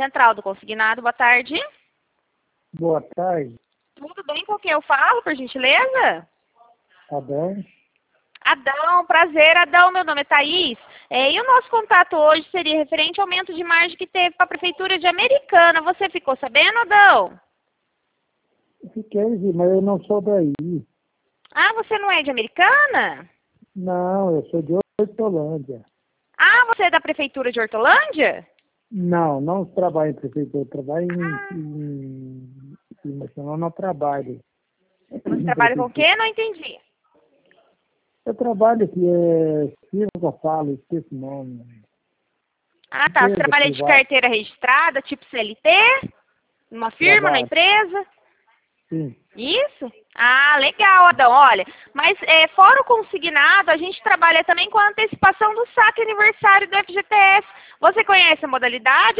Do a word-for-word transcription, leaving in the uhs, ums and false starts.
Central do Consignado, boa tarde. Boa tarde. Tudo bem com quem eu falo, por gentileza? Tá bom? Adão, prazer, Adão, meu nome é Thaís. É, e o nosso contato hoje seria referente ao aumento de margem que teve para a Prefeitura de Americana. Você ficou sabendo, Adão? Fiquei, mas eu não sou daí. Ah, você não é de Americana? Não, eu sou de Hortolândia. Ah, você é da Prefeitura de Hortolândia? Não, não trabalho em prefeitura, eu trabalho em, Ah. em, em mas eu não trabalho. Você em trabalha com o prefeitura. quê? Não entendi. Eu trabalho aqui, é Ciro que eu falo, esqueci o nome. Ah, tá. Você Empresa trabalha de privada, carteira registrada, tipo C L T? Numa firma, na trabalho, empresa? sim. Isso? Ah, legal, Adão. Olha, mas é, fora o consignado, a gente trabalha também com a antecipação do saque aniversário do F G T S. Você conhece a modalidade